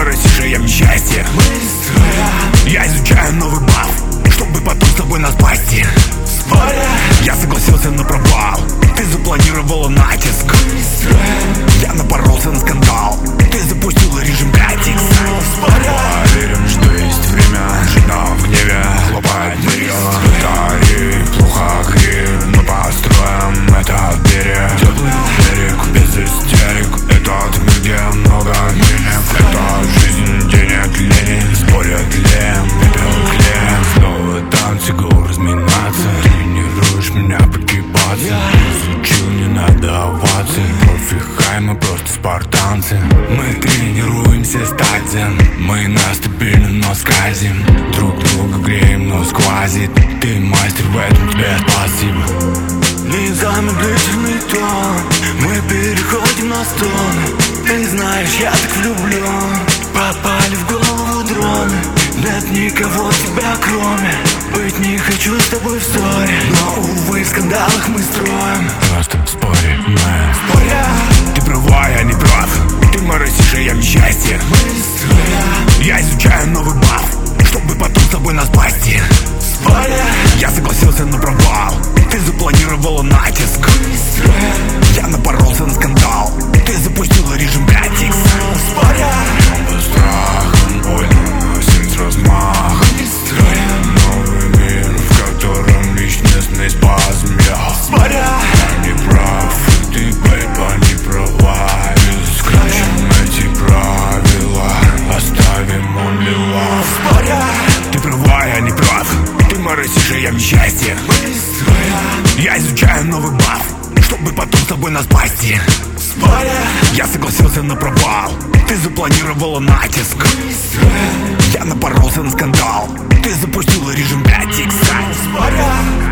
моросишь, а я в несчастье. Я изучаю новый баф, чтобы потом с тобой нас спасти. Я согласился на провал, ты запланировала натиск. Я напоролся на скандал, ты запустила режим 5X. Верим, что есть время жить в гневе, хлопать дверью. Тари, плохо гри, но построим этот берег. Теплый берег, без истерик. Этот мир, где много денег. Это жизнь, денег, лень. Спорят лем, пепел клеем. Снова танцы, гол разминаться. Тренируешь меня погибаться. Изучил, не надо овации. Профи хай, мы просто спартанцы. Мы тренируемся стать дзен. Мы на стабильном, но скользим. Друг друга греем, но сквозит. Ты мастер в этом, тебе спасибо. Незамедлительный тон, мы переходим на стоны. Ты знаешь, я так влюблен. Попали в голову дроны. Нет никого тебя кроме. Быть не хочу с тобой в ссоре, но увы, в скандалах мы строим. Просто спорим, мы Споря, ты права, я не прав. Ты моросишь, а я в несчастье. Я изучаю новый баф, чтобы потом с тобой нас спасти. Я согласился на провал, ты запланировала натиск. Я напоролся на скандал, ты запустила режим 5X. он был страх, он больно, сердце размах. Новый мир, в котором личностный спазм. Я не прав, и ты, бейба, не права. Исключим эти правила, оставим only love. Ты права, я не прав. Ты моросишь, а я в несчастье. Я изучаю новый баф, чтобы потом с тобой нас спасти. Я согласился на провал, ты запланировала натиск. Я напоролся на скандал, ты запустила режим 5X.